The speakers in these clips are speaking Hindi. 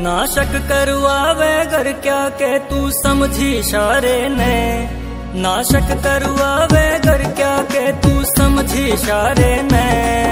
ना शक करवावे घर क्या के तू समझी इशारे ने, ना शक करवावे घर क्या के तू समझी इशारे ने।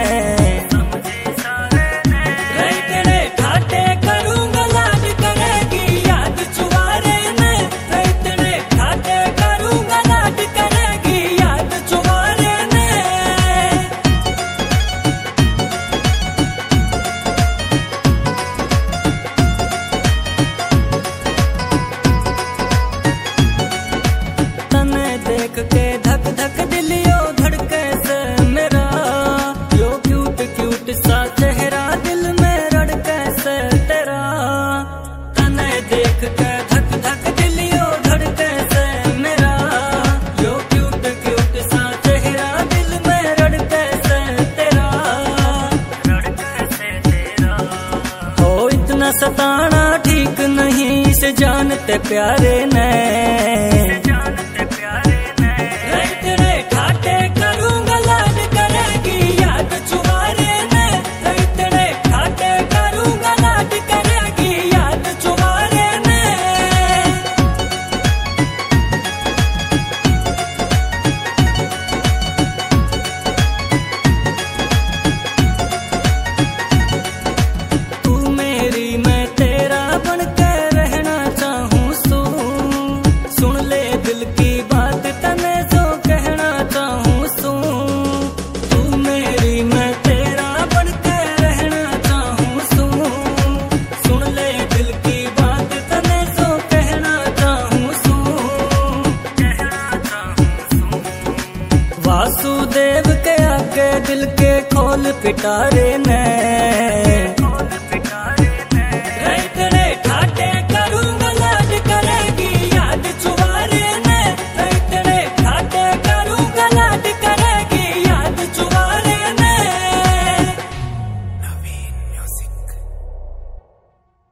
देख के धक धक दिलियो धड़के से मेरा, यो क्यूट क्यूट सा चेहरा दिल में रड़के से तेरा। तने देख के धक धक दिलियो धड़के से मेरा, यो क्यूट क्यूट सा चेहरा दिल में रड़के से तेरा, रड़के से तेरा। ओ इतना सताना ठीक नहीं इसे जानते प्यारे ने, वासुदेव के आगे दिल के खोल पिटारे ने।